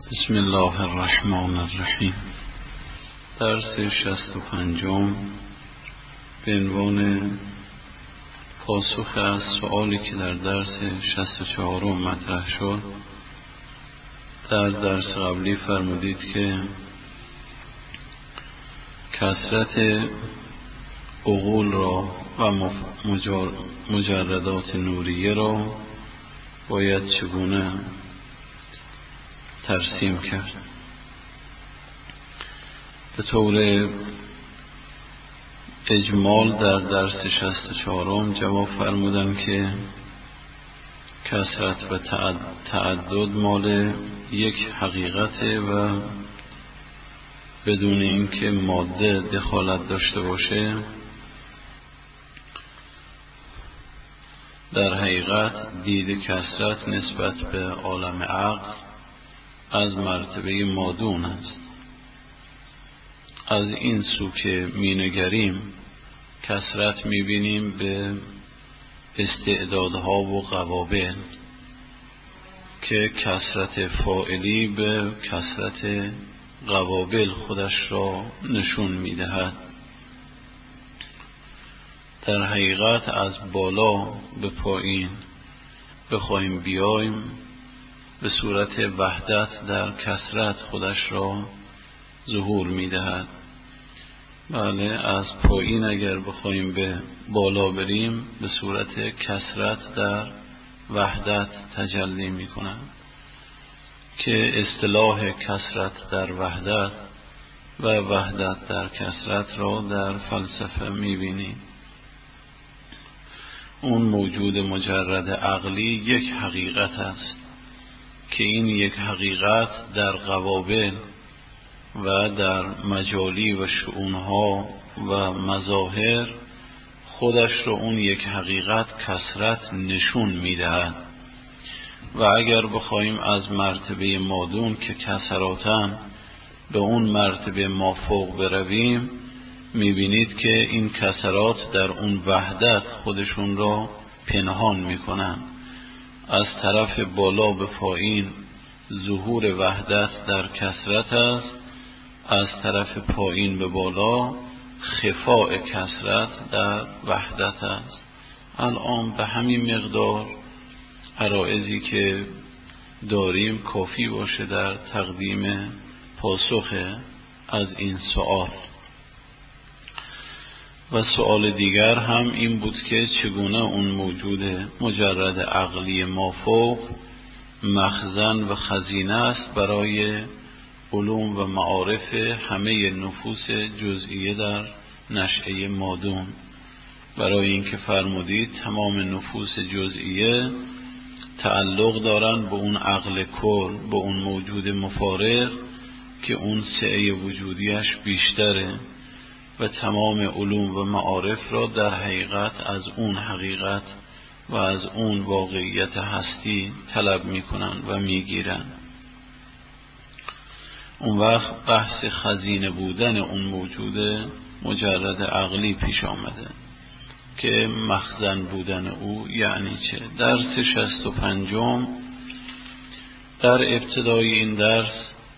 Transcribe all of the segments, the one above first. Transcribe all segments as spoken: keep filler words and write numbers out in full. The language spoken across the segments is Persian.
بسم الله الرحمن الرحیم. درس شصت و پنجم به عنوان پاسخ از سؤالی که در درس شصت و چهارم مطرح شد. در درس قبلی فرمودید که کثرت عقول را و مجردات نوریه را باید چگونه ترسیم کرد. به طور اجمال در درس شصت و چهارم جواب فرمودن که کثرت و تعدد مال یک حقیقته و بدون اینکه ماده دخالت داشته باشه در حقیقت دید کثرت نسبت به عالم عقل از مرتبه مادون است. از این سو که می نگریم کثرت می بینیم به استعدادها و قوابل که کثرت فاعلی به کثرت قوابل خودش را نشون می دهد. در حقیقت از بالا به پایین بخواهیم بیایم به صورت وحدت در کثرت خودش را ظهور می دهد. بله، از پایین اگر بخواهیم به بالا بریم به صورت کثرت در وحدت تجلی می کند که اصطلاح کثرت در وحدت و وحدت در کثرت را در فلسفه می بینیم. اون موجود مجرد عقلی یک حقیقت است که این یک حقیقت در قوابل و در مجالی و شؤونها و مظاهر خودش را اون یک حقیقت کثرت نشون میدهد. و اگر بخوایم از مرتبه مادون که کثراتن به اون مرتبه مافوق برویم میبینید که این کثرات در اون وحدت خودشون را پنهان میکنن. از طرف بالا به پایین ظهور وحدت در کثرت است، از طرف پایین به بالا خفاء کثرت در وحدت است. الان به همین مقدار عرائضی که داریم کافی باشه در تقدیم پاسخ از این سؤال. و سؤال دیگر هم این بود که چگونه اون موجود مجرد عقلی مافوق مخزن و خزینه است برای علوم و معارف همه نفوس جزئیه در نشأه مادون. برای اینکه فرمودید تمام نفوس جزئیه تعلق دارن به اون عقل کل، به اون موجود مفارق که اون سعه وجودیش بیشتره و تمام علوم و معارف را در حقیقت از اون حقیقت و از اون واقعیت هستی طلب میکنن و میگیرن. اون وقت بحث خزینه بودن اون موجود مجرد عقلی پیش آمده که مخزن بودن او یعنی چه؟ درس شصت و پنجم در ابتدای این درس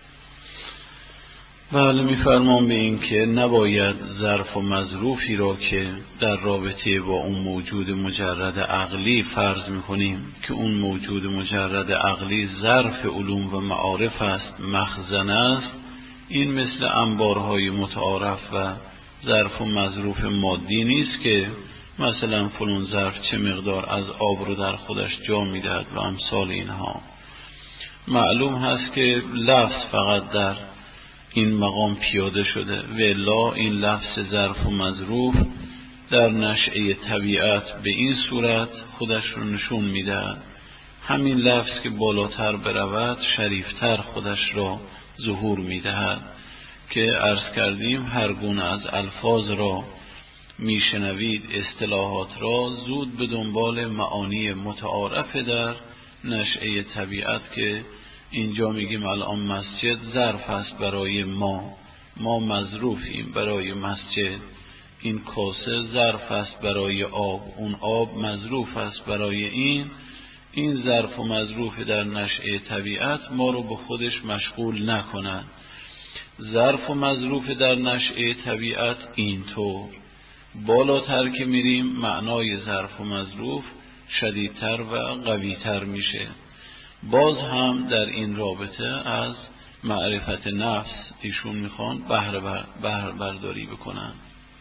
بله میفرمان به این که نباید ظرف و مظروفی را که در رابطه با اون موجود مجرد عقلی فرض میکنیم که اون موجود مجرد عقلی ظرف علوم و معارف است، مخزن است، این مثل انبارهای متعارف و ظرف و مظروف مادی نیست که مثلا فلان ظرف چه مقدار از آب رو در خودش جا میدهد و امثال اینها. معلوم هست که لفظ فقط در این مقام پیاده شده و الا این لفظ ظرف و مظروف در نشأه طبیعت به این صورت خودش رو نشون میده. همین لفظ که بالاتر برود شریفتر خودش را ظهور میدهد که عرض کردیم هر گونه از الفاظ را میشنوید، اصطلاحات را، زود به دنبال معانی متعارف در نشأه طبیعت که اینجا میگیم الان مسجد ظرف است برای ما، ما مظروفیم برای مسجد. این کاسه ظرف است برای آب، اون آب مظروف است برای این. این ظرف و مظروف در نشأه طبیعت ما رو به خودش مشغول نکنن. ظرف و مظروف در نشأه طبیعت اینطور بالاتر که میریم معنای ظرف و مظروف شدیدتر و قویتر میشه. باز هم در این رابطه از معرفت نفس ایشون میخوان بهره بر برداری بکنن.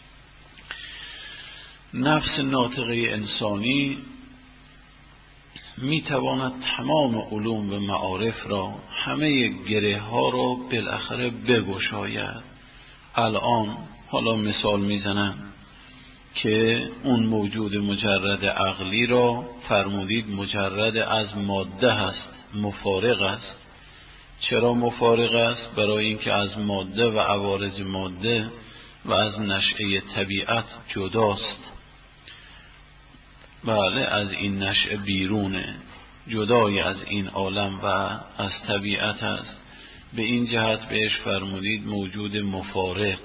نفس ناطقه انسانی میتواند تمام علوم و معارف را، همه گره ها را بالاخره بگشاید. الان حالا مثال میزنم که اون موجود مجرد عقلی را فرمودید مجرد از ماده هست، مفارق است. چرا مفارق است؟ برای اینکه از ماده و عوارض ماده و از نشأه طبیعت جداست. بله، از این نشأه بیرونه، جدای از این عالم و از طبیعت است. به این جهت بهش فرمودید موجود مفارق.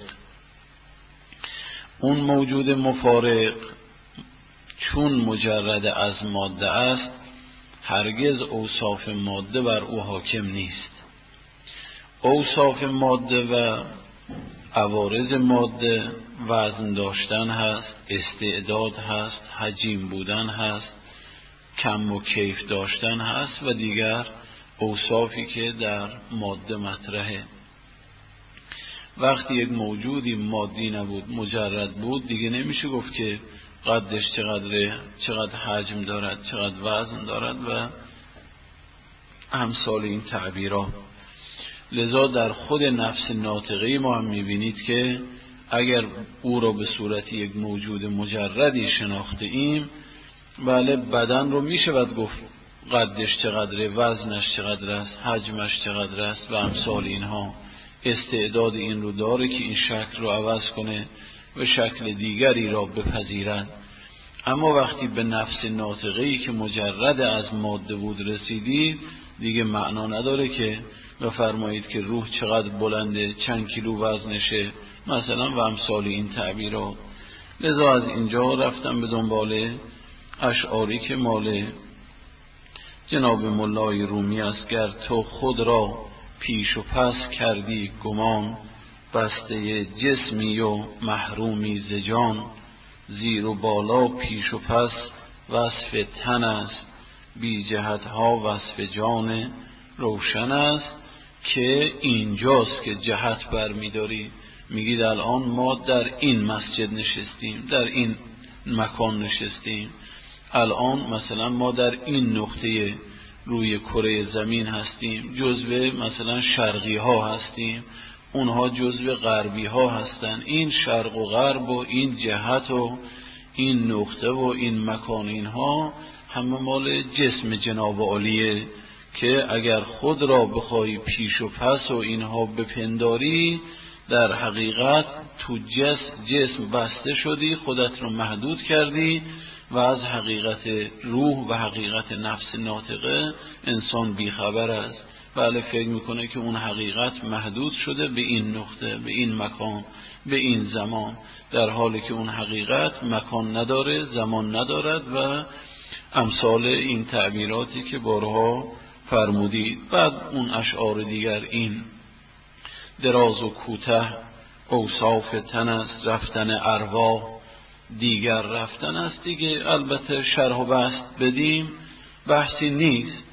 اون موجود مفارق چون مجرد از ماده است، هرگز اوصاف ماده بر او حاکم نیست. اوصاف ماده و عوارض ماده وزن داشتن هست، استعداد هست، حجیم بودن هست، کم و کیف داشتن هست و دیگر اوصافی که در ماده مطرحه. وقتی یک موجودی مادی نبود، مجرد بود، دیگه نمیشه گفت که قدش چقدره، چقدر حجم دارد، چقدر وزن دارد و امثال این تعبیرات. لذا در خود نفس ناطقه ما هم میبینید که اگر او را به صورت یک موجود مجردی شناخته ایم، بله بدن رو میشود گفت قدش چقدره، وزنش چقدر است، حجمش چقدر است و امثال اینها. استعداد این رو داره که این شکل رو عوض کنه و شکل دیگری را بپذیرد. اما وقتی به نفس ناطقه‌ای که مجرد از ماده بود رسیدید، دیگه معنا نداره که بفرمایید که روح چقدر بلنده، چند کیلو وزنشه مثلا و امثال این تعبیرات. لذا از اینجا رفتم به دنبال اشعاری که مال جناب ملای رومی است. گر تو خود را پیش و پس کردی گمان، بسته جسمی و محرومی ز جان. زیر و بالا پیش و پس وصف تن است، بی جهتها وصف جان روشن است. که اینجاست که جهت برمیداری. میگید الان ما در این مسجد نشستیم، در این مکان نشستیم، الان مثلا ما در این نقطه روی کره زمین هستیم، جزو مثلا شرقی ها هستیم، اونها جزو غربی ها هستن. این شرق و غرب و این جهت و این نقطه و این مکان، اینها همه مال جسم جناب عالیه که اگر خود را بخوای پیش و پس و اینها بپنداری، در حقیقت تو جسم, جسم بسته شدی، خودت رو محدود کردی و از حقیقت روح و حقیقت نفس ناطقه انسان بیخبر است. بله، فکر میکنه که اون حقیقت محدود شده به این نقطه، به این مکان، به این زمان، در حالی که اون حقیقت مکان نداره، زمان ندارد و امثال این تعبیراتی که بارها فرمودید. بعد اون اشعار دیگر این دراز و کوته اوصاف تن است، رفتن ارواح دیگر رفتن است. دیگه البته شرح و بسط بدیم بحثی نیست،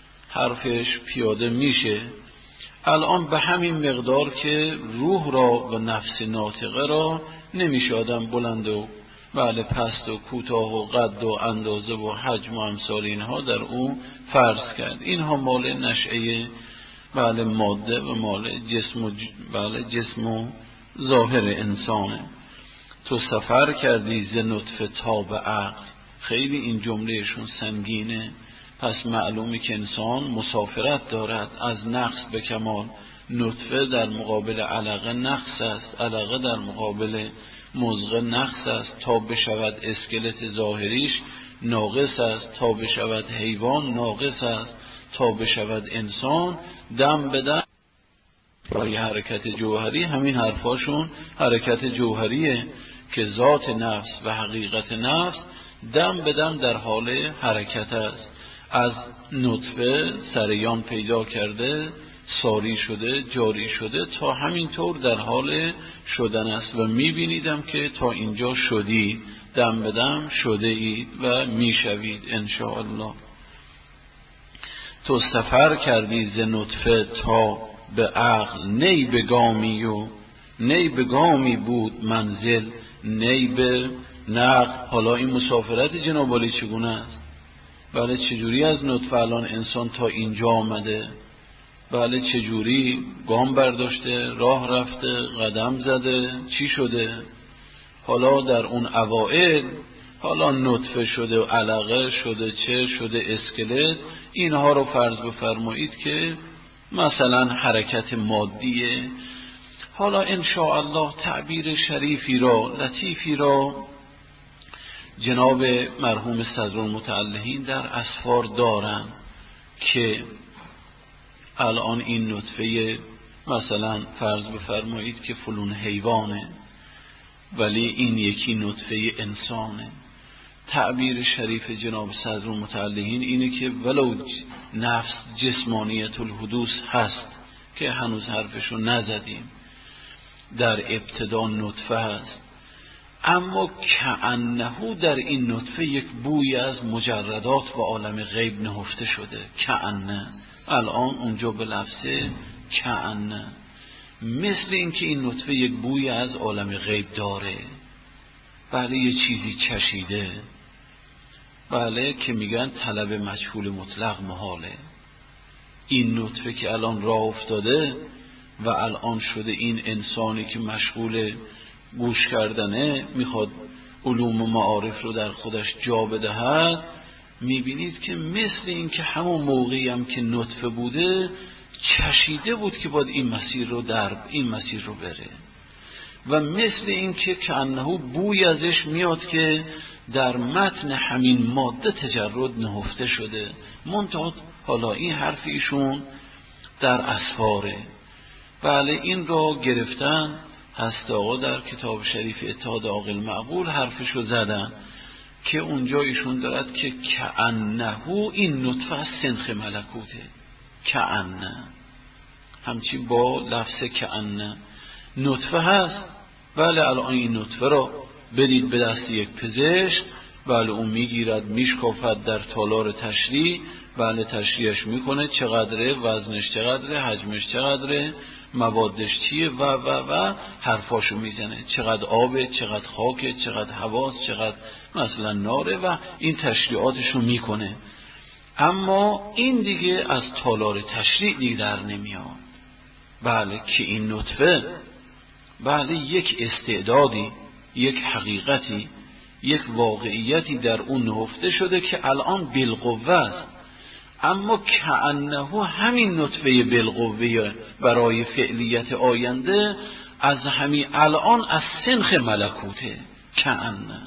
حرفش پیاده میشه. الان به همین مقدار که روح را و نفس ناطقه را نمیشه آدم بلند و بله پست و کوتاه و قد و اندازه و حجم و امثال اینها در اون فرض کرد. اینها مال نشأه بله ماده و مال جسم و بله جسم و ظاهر انسانه. تو سفر کردی ز نطفه تا به عقل. خیلی این جملهشون سنگینه. پس معلومه که انسان مسافرت دارد از نقص به کمال. نطفه در مقابل علقه نقص است، علقه در مقابل مضغه نقص است، تا بشود اسکلت ظاهریش ناقص است، تا بشود حیوان ناقص است، تا بشود انسان. دم به دم برای حرکت جوهری، همین حرفاشون حرکت جوهریه که ذات نفس و حقیقت نفس دم به دم در حال حرکت است. از نطفه سریان پیدا کرده، ساری شده، جاری شده، تا همینطور در حال شدن است و میبینیدم که تا اینجا شدید، دم به دم شده اید و میشوید انشاءالله. تو سفر کردی ز نطفه تا به عقل، نی به گامی و نی به گامی بود منزل، نی به نقل. حالا این مسافرت جناب عالی چگونه است؟ بله چجوری از نطفه الان انسان تا اینجا آمده؟ بله چجوری گام برداشته، راه رفته، قدم زده، چی شده؟ حالا در اون اوائل حالا نطفه شده و علقه شده، چه شده، اسکلت، اینها رو فرض بفرمایید که مثلا حرکت مادیه. حالا انشاءالله تعبیر شریفی را، لطیفی را جناب مرحوم صدرالمتعلهین در اسفار دارن که الان این نطفه مثلا فرض بفرمایید که فلون حیوانه ولی این یکی نطفه انسانه. تعبیر شریف جناب صدرالمتعلهین اینه که ولو نفس جسمانیت الحدوث هست که هنوز حرفشو نزدیم، در ابتدا نطفه هست، اما کأنه در این نطفه یک بوی از مجردات و عالم غیب نهفته شده. کأنه الان اونجا به لفظه کأنه، مثل این که این نطفه یک بوی از عالم غیب داره. بله یه چیزی چشیده، بله که میگن طلب مجهول مطلق محاله. این نطفه که الان راه افتاده و الان شده این انسانی که مشغول گوش کردنه، میخواد علوم و معارف رو در خودش جا بدهد، میبینید که مثل این که همون موقعی هم که نطفه بوده چشیده بود که باید این مسیر رو در این مسیر رو بره، و مثل این که کأنه بوی ازش میاد که در متن همین ماده تجرد نهفته شده. منتها حالا این حرف ایشون در اسفاره. بله این را گرفتن هست آقا در کتاب شریف اتحاد عاقل معقول حرفشو زدن که اونجا ایشون دارد که کأنه این نطفه از سنخ ملکوته. کأنه همچی با لفظ کأنه نطفه هست. بله الان این نطفه را بدید به دست یک پزشک، بله اون میگیرد میشکافد در تالار تشریح، بله تشریحش میکنه چقدره، وزنش چقدره، حجمش چقدره، موادش چیه و و و حرفاشو میزنه، چقدر آبه، چقدر خاکه، چقدر هواست، چقدر مثلا ناره، و این تشریحاتشو میکنه. اما این دیگه از تالار تشریح دیگه در نمیاد. بله که این نطفه بله یک استعدادی، یک حقیقتی، یک واقعیتی در اون نهفته شده که الان بالقوه است، اما کأنه همین نطفه بالقوه برای فعلیت آینده از همین الان از سنخ ملکوته. کأنه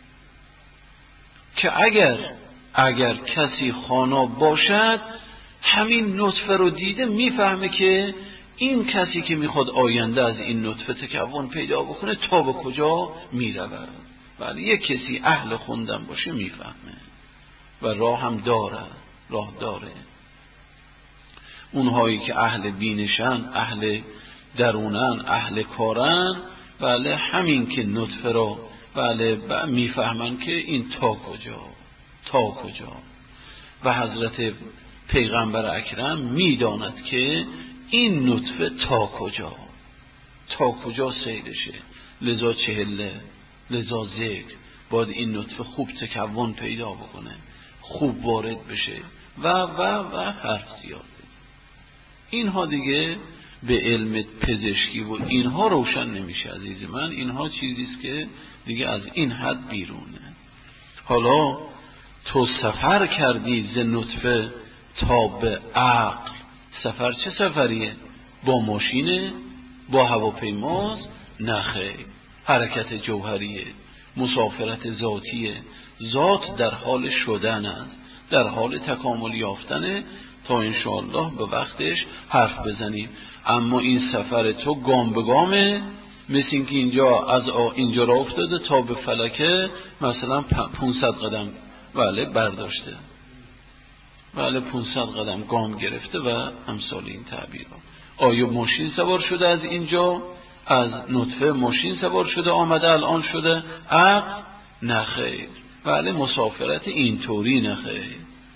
که اگر اگر کسی خوانا باشد همین نطفه رو دیده میفهمه که این کسی که میخواد آینده از این نطفه تکون پیدا بکنه تا به کجا میرود. ولی یک کسی اهل خوندن باشه میفهمه و راه هم داره، راه داره. اونهایی که اهل بینشن، اهل درونن، اهل کارن، بله همین که نطفه رو بله میفهمن که این تا کجا تا کجا. و حضرت پیغمبر اکرم میداند که این نطفه تا کجا تا کجا سیرشه. لذا چهله، لذا ذکر، باید این نطفه خوب تکون پیدا بکنه، خوب وارد بشه و و و حرف زیاده. اینها دیگه به علم پزشکی و اینها روشن نمیشه عزیز من. اینها چیزیست که دیگه از این حد بیرونه. حالا تو سفر کردی ز نطفه تا به عقل. سفر چه سفریه؟ با ماشینه؟ با هواپیماست؟ نه خیر، حرکت جوهریه، مسافرت ذاتیه. ذات در حال شدن است، در حال تکامل یافتنه تا انشاءالله به وقتش حرف بزنیم. اما این سفر تو گام به گامه، مثل این که اینجا از اینجا را افتاده تا به فلکه مثلا پانصد قدم بله برداشته. بله پانصد قدم گام گرفته و امثال این تعبیرها. آیا ماشین سوار شده از اینجا، از نطفه ماشین سوار شده آمده الان شده عقل؟ نه خیر. بله مسافرت اینطوری نه خیر.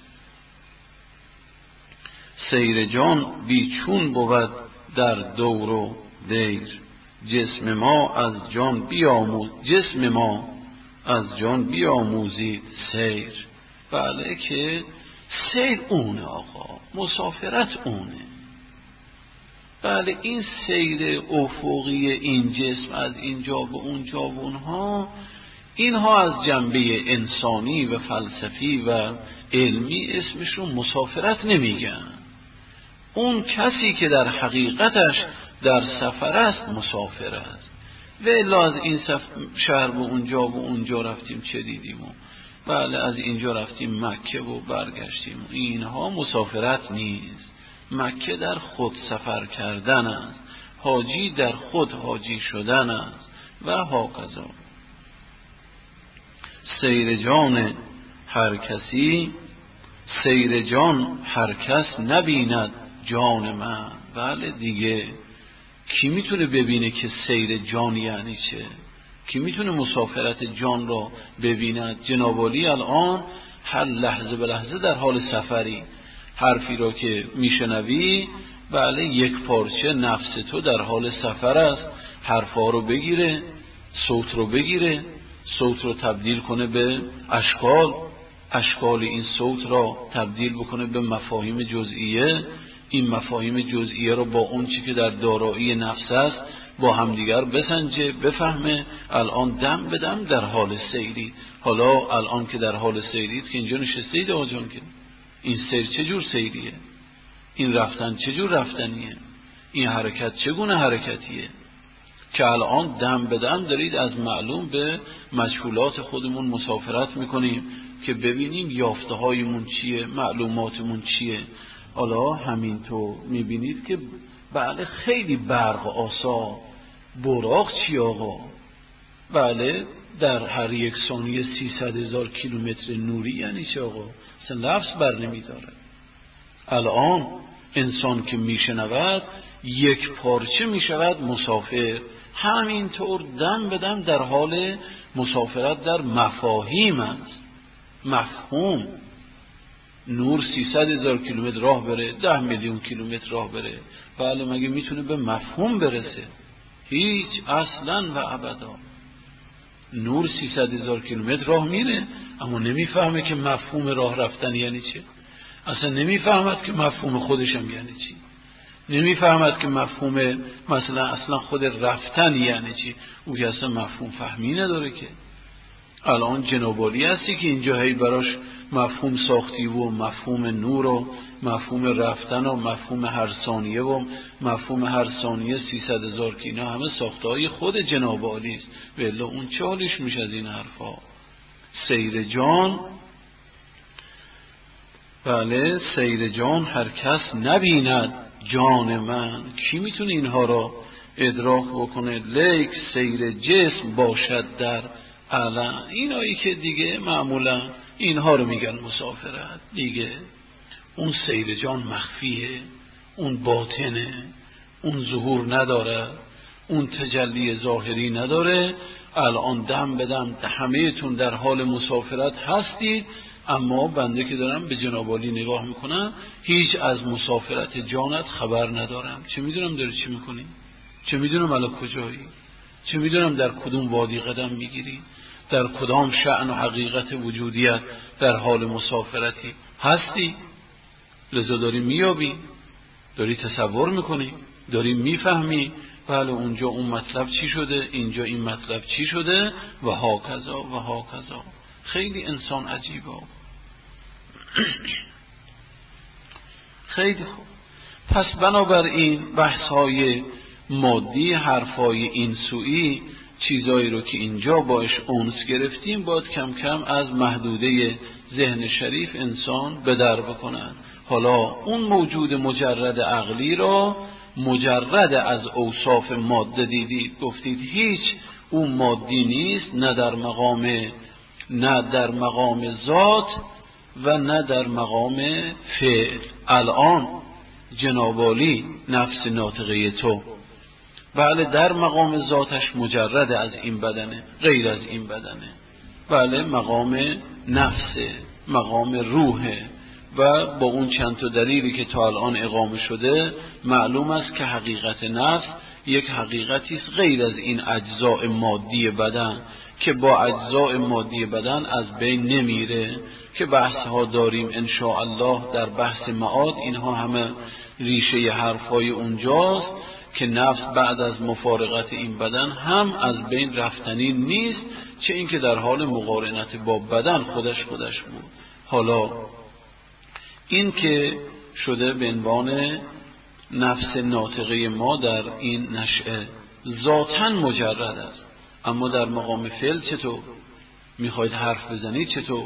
سیر جان بیچون بود در دور و دیر، جسم ما از جان بیاموز جسم ما از جان بیاموزید سیر. بله که سیر اونه آقا، مسافرت اونه. بله این سیر افقی این جسم از اینجا به اونجا و اونها، اینها از جنبه انسانی و فلسفی و علمی اسمشون مسافرت نمیگن. اون کسی که در حقیقتش در سفر است مسافر است. و الا از این شهر به اونجا و اونجا رفتیم چه دیدیم و بله از اینجا رفتیم مکه و برگشتیم، اینها مسافرت نیست. مکه در خود سفر کردن است، حاجی در خود حاجی شدن است و هاکذا. سیر جان هر کسی، سیر جان هر کس نبیند جان من. بله دیگه کی میتونه ببینه که سیر جان یعنی چه؟ کی میتونه مسافرت جان را ببیند؟ جناب عالی الان هر لحظه به لحظه در حال سفری، حرفی را که میشنوی بله یک پارچه نفس تو در حال سفر است، حرفا رو بگیره، صوت رو بگیره، صوت رو تبدیل کنه به اشکال، اشکال این صوت را تبدیل بکنه به مفاهیم جزئیه، این مفاهیم جزئیه رو با اون چی که در دارایی نفس است با همدیگر بسنجه، بفهمه. الان دم به دم در حال سیری. حالا الان که در حال سیرید که اینجا نشستید آقا جان، که این سیر چه جور سیریه؟ این رفتن چه جور رفتنیه؟ این حرکت چگونه حرکتیه؟ که الان دم به دم دارید از معلوم به مجهولات خودمون مسافرت میکنیم که ببینیم یافته هایمون چیه، معلوماتمون چیه. حالا همینطور میبینید که بله خیلی برق آسا، براق چی آقا؟ بله در هر یک ثانیه سیصد هزار کیلومتر نوری یعنی چه آقا؟ اصلا لفظ بر نمیداره. الان انسان که میشنود یک پارچه میشود مسافر، همینطور دم به دم در حال مسافرت در مفاهیم است. مفهوم نور سیصد هزار کیلومتر راه بره، ده میلیون کیلومتر راه بره، بله مگه میتونه به مفهوم برسه؟ هیچ، اصلا و ابدا. نور سیصد هزار کیلومتر راه میره اما نمیفهمه که مفهوم راه رفتن یعنی چه. اصلا نمیفهمد که مفهوم خودشم یعنی چی. نمیفهمد که مفهوم مثلا اصلا خود رفتن یعنی چی. او که اصلا مفهوم فهمی نداره که. الان جنابالی هستی که اینجا هی براش مفهوم ساختی و مفهوم نور و مفهوم رفتن و مفهوم هر ثانیه و مفهوم هر ثانیه سیصد هزار کیلو، همه ساخته های خود جنابالی است. ولی اون چه حالش میشه از این حرفا؟ سیر جان، بله سیر جان هر کس نبیند جان من. کی میتونه اینها را ادراک بکنه؟ لیک سیر جسم باشد در علم. اینایی که دیگه معمولا اینها رو میگن مسافرت دیگه. اون سیر جان مخفیه، اون باطنه، اون ظهور نداره، اون تجلی ظاهری نداره. الان دم به دم همه تون در حال مسافرت هستید، اما بنده که دارم به جناب عالی نگاه میکنم هیچ از مسافرت جانت خبر ندارم. چه میدونم داری چی میکنی؟ چه میدونم الان کجایی؟ چه میدونم در کدوم وادی قدم میگیری؟ در کدام شأن و حقیقت وجودیت در حال مسافرتی هستی؟ لذا داری میابی، داری تصور میکنی، داری میفهمی بله اونجا اون مطلب چی شده، اینجا این مطلب چی شده و هاکذا و هاکذا. خیلی انسان عجیبه. خیلی خوب. پس بنابراین بحث‌های مادی، حرفای این سوئی، چیزایی رو که اینجا باش اونس گرفتیم باید کم کم از محدوده ذهن شریف انسان به در بکنن. حالا اون موجود مجرد عقلی را مجرد از اوصاف ماده دیدید، گفتید هیچ اون مادی نیست، نه در مقام نه در مقام ذات و نه در مقام فعل. الان جناب عالی نفس ناطقه تو بله در مقام ذاتش مجرد از این بدنه، غیر از این بدنه، بله مقام نفسه، مقام روحه و با اون چند تا دلیلی که تا الان اقامه شده معلوم است که حقیقت نفس یک حقیقتی است غیر از این اجزاء مادی بدن که با اجزاء مادی بدن از بین نمیره، که بحث ها داریم ان شاء الله در بحث معاد. اینها همه ریشه حرفای اونجاست که نفس بعد از مفارقت این بدن هم از بین رفتنی نیست، چه اینکه در حال مقارنت با بدن خودش خودش بود. حالا این که شده به عنوان نفس ناطقه ما در این نشأه ذاتاً مجرد است، اما در مقام فعل چطور؟ میخواید حرف بزنید چطور؟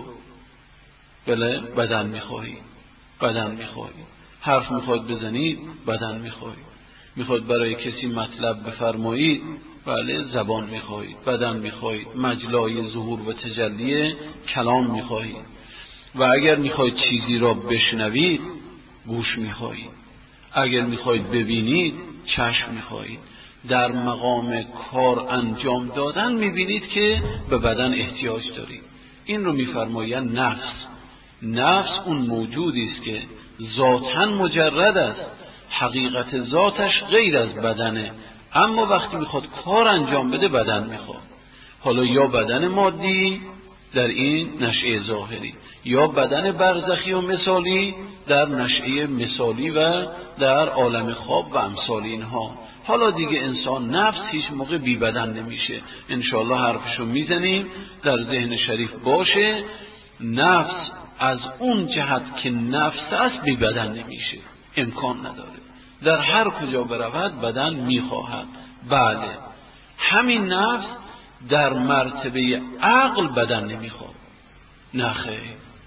بله بدن میخواهید، بدن میخواهید. حرف میخواید بزنید، بدن میخواهید. میخواید برای کسی مطلب بفرمایید، بله زبان میخواهید، بدن میخواهید. مجلای ظهور و تجلی کلام میخواهید. و اگر میخواید چیزی را بشنوید، گوش میخواهید. اگر میخواید ببینید، چشم میخواهید. در مقام کار انجام دادن میبینید که به بدن احتیاج دارید. این رو میفرمایند نفس. نفس اون موجودی است که ذاتاً مجرد است، حقیقت ذاتش غیر از بدنه، اما وقتی میخواد کار انجام بده بدن میخواد. حالا یا بدن مادی در این نشأه ظاهری، یا بدن برزخی و مثالی در نشأه مثالی و در عالم خواب و امثال اینها. حالا دیگه انسان نفس هیچ موقع بی بدن نمیشه. انشاءالله حرفشو میزنیم، در ذهن شریف باشه. نفس از اون جهت که نفس است بی بدن نمیشه، امکان نداره. در هر کجا برود بدن میخواهد. بله همین نفس در مرتبه عقل بدن نمیخواد. نه خیر،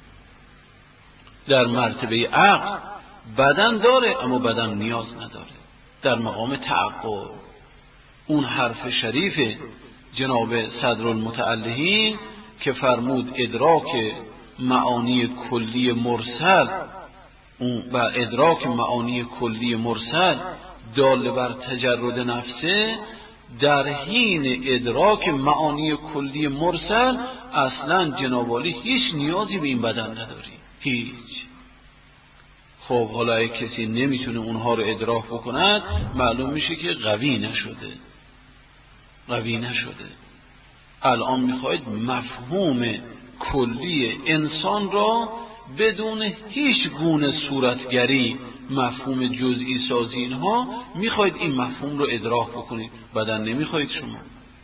در مرتبه عقل بدن داره اما بدن نیاز نداره. در مقام تعقل اون حرف شریف جناب صدرالمتعلهین که فرمود ادراک معانی کلی مرسل و ادراک معانی کلی مرسل دال بر تجرد نفسه، در حین ادراک معانی کلی مرسل اصلا جناب عالی هیچ نیازی به این بدن نداری، هیچ. خب حالا اگه کسی نمیتونه اونها رو ادراک بکند معلوم میشه که قوی نشده، قوی نشده. الان میخواید مفهوم کلی انسان را بدون هیچ گونه صورتگری، مفهوم جزئی سازی اینها، میخواید این مفهوم رو ادراک بکنید. بدن نمیخواید شما،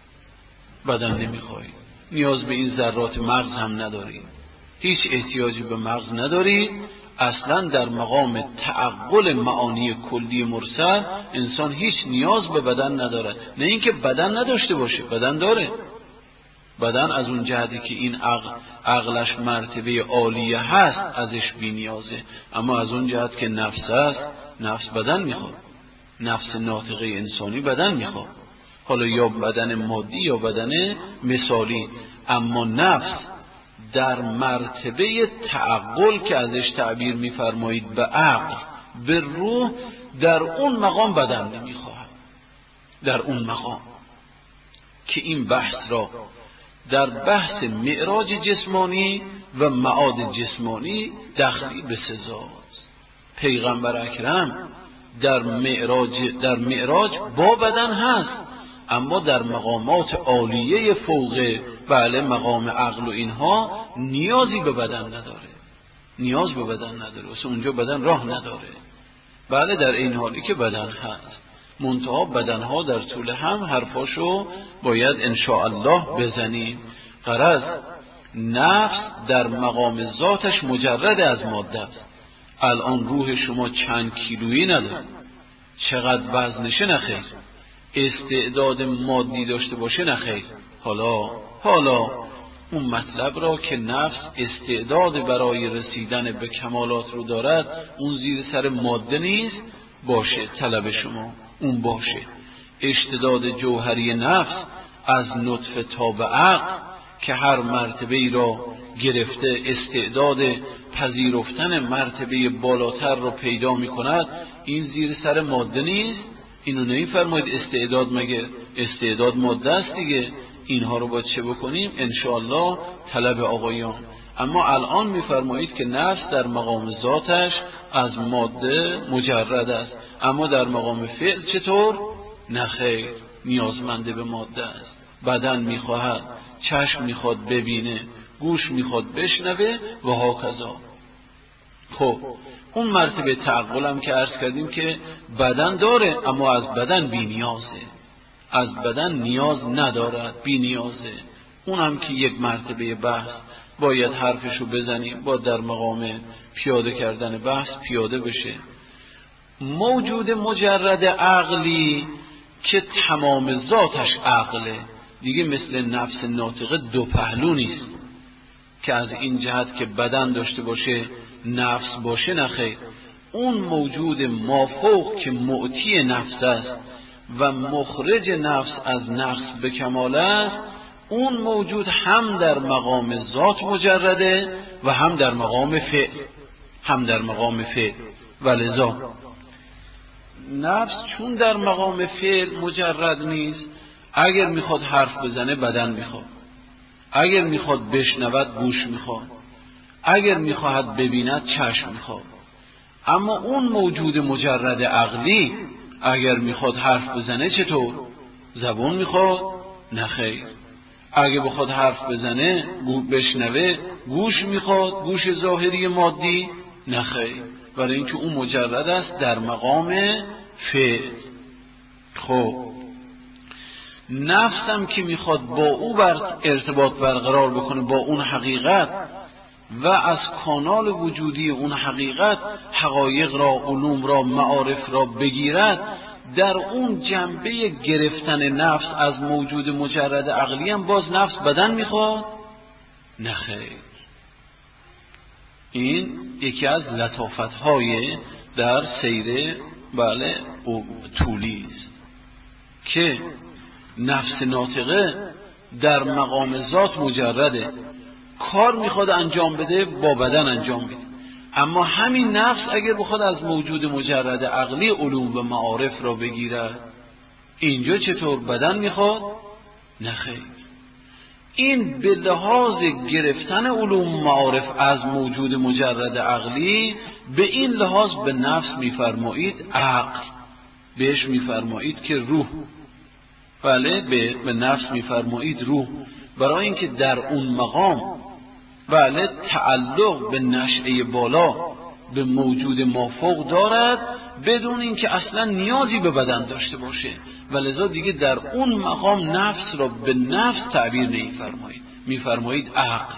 بدن نمیخواید. نیاز به این ذرات مغز هم ندارید، هیچ احتیاجی به مغز ندارید. اصلا در مقام تعقل معانی کلی مرسل انسان هیچ نیاز به بدن نداره. نه اینکه بدن نداشته باشه، بدن داره. بدن از اون جهتی که این عقل عقلش مرتبه عالیه هست ازش بی نیازه، اما از اون جهت که نفس است، نفس بدن میخواد. نفس ناطقه انسانی بدن میخواد، حالا یا بدن مادی یا بدن مثالی. اما نفس در مرتبه تعقل که ازش تعبیر میفرمایید به عقل، به روح، در اون مقام بدن نمیخواهد. در اون مقام که این بحث را در بحث معراج جسمانی و معاد جسمانی دخلی به سزاست. پیغمبر اکرم در معراج در معراج با بدن هست، اما در مقامات عالیه فوق بله مقام عقل و اینها نیازی به بدن نداره، نیاز به بدن نداره، واسه اونجا بدن راه نداره. بله در این حالی که بدن هست، منتها بدنها در طول هم حرفاشو باید انشاءالله بزنیم. غرض نفس در مقام ذاتش مجرد از ماده است. الان روح شما چند کیلویی نداره، چقدر وزنشه نخیر، استعداد مادی داشته باشه نخیر. حالا حالا اون مطلب را که نفس استعداد برای رسیدن به کمالات رو دارد، اون زیر سر ماده نیست، باشه طلب شما اون باشه. اشتداد جوهری نفس از نطفه تا به عقل که هر مرتبه ای را گرفته استعداد پذیرفتن مرتبه بالاتر رو پیدا می کند، این زیر سر ماده نیست؟ اینو نمی‌فرمایید استعداد؟ مگه استعداد ماده است دیگه. اینها رو باید چه بکنیم؟ انشاءالله طلب آقایان. اما الان می‌فرمایید که نفس در مقام ذاتش از ماده مجرد است، اما در مقام فعل چطور؟ نه خیر، نیازمنده به ماده است. بدن می‌خواهد، چشم می‌خواد ببینه، گوش می‌خواد بشنوه و هاکذا. خب اون مرتبه تعقل هم که عرض کردیم که بدن داره اما از بدن بی نیازه، از بدن نیاز ندارد، بی نیازه. اون هم که یک مرتبه بحث، باید حرفشو بزنیم، با در مقام پیاده کردن بحث پیاده بشه. موجود مجرد عقلی که تمام ذاتش عقله دیگه، مثل نفس ناطقه دو پهلو نیست که از این جهت که بدن داشته باشه نفس باشه، نخیر. اون موجود مافوق که معطی نفس است و مخرج نفس از نقص به کمال است، اون موجود هم در مقام ذات مجرده و هم در مقام فعل، هم در مقام فعل. ولذا نفس چون در مقام فعل مجرد نیست، اگر میخواد حرف بزنه بدن میخواد، اگر میخواد بشنود گوش میخواد، اگر میخواهد ببیند چشم میخواد. اما اون موجود مجرد عقلی اگر میخواد حرف بزنه چطور؟ زبان میخواد؟ نخیر. اگر بخواد حرف بزنه بشنوه گوش میخواد، گوش ظاهری مادی؟ نخیر، برای اینکه اون مجرد است در مقام فعل. خب نفسم که میخواد با او بر ارتباط برقرار بکنه، با اون حقیقت، و از کانال وجودی اون حقیقت حقایق را، علوم را، معارف را بگیرد، در اون جنبه گرفتن نفس از موجود مجرد عقلی هم باز نفس بدن میخواد؟ نخیر. این یکی از لطافت‌های در سیر بله طولی است که نفس ناطقه در مقام ذات مجرده، کار میخواد انجام بده با بدن انجام بده. اما همین نفس اگر بخواد از موجود مجرد عقلی علوم و معارف را بگیرد، اینجا چطور؟ بدن میخواد؟ نخیر. این به لحاظ گرفتن علوم و معارف از موجود مجرد عقلی، به این لحاظ به نفس میفرمایید عقل، بهش میفرمایید که روح. بله، به, به نفس میفرمایید روح، برای اینکه در اون مقام بله تعلق به نشأه بالا، به موجود مافوق دارد، بدون اینکه اصلا نیازی به بدن داشته باشه. ولذا دیگه در اون مقام نفس را به نفس تعبیر نمی‌فرمایید، می‌فرمایید عقل.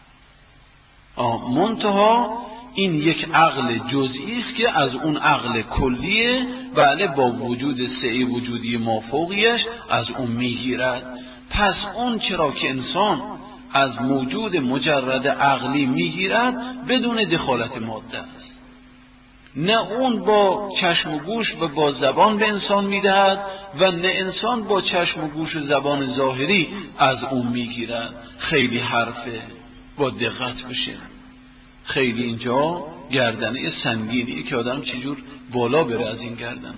آه منتها این یک عقل جزئی است که از اون عقل کلیه، بله با وجود سعی وجودی مافوقیش از اون میگیرد. پس اون چرا که انسان از موجود مجرد عقلی میگیرد بدون دخالت ماده است، نه اون با چشم و گوش و با زبان به انسان میدهد و نه انسان با چشم و گوش و زبان ظاهری از اون میگیرد. خیلی حرفه، با دقت بشه. خیلی اینجا گردنه سنگینیه که آدم چجور بالا بره از این گردنه.